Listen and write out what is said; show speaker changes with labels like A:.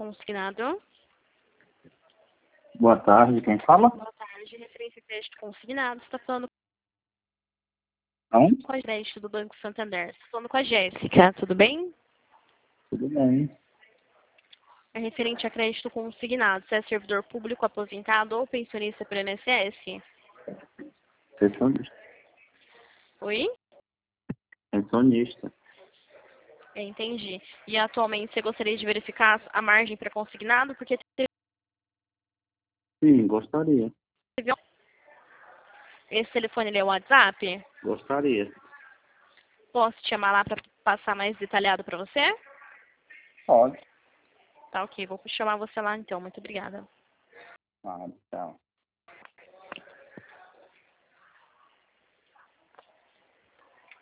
A: consignado.
B: Boa tarde, quem fala?
A: Boa tarde, referência a crédito consignado. Você está falando
B: Não?
A: com a crédito do Banco Santander. Você está falando com a Jéssica, tudo bem?
B: Tudo bem.
A: É referente a crédito consignado. Você é servidor público aposentado ou pensionista pelo INSS?
B: Pensionista.
A: Oi?
B: Pensionista.
A: Entendi. E atualmente você gostaria de verificar a margem para consignado? Porque
B: Sim, gostaria.
A: esse telefone ele é o WhatsApp?
B: Gostaria.
A: Posso te chamar lá para passar mais detalhado para você?
B: Pode.
A: Tá ok, vou chamar você lá então. Muito obrigada.
B: Ah, tchau.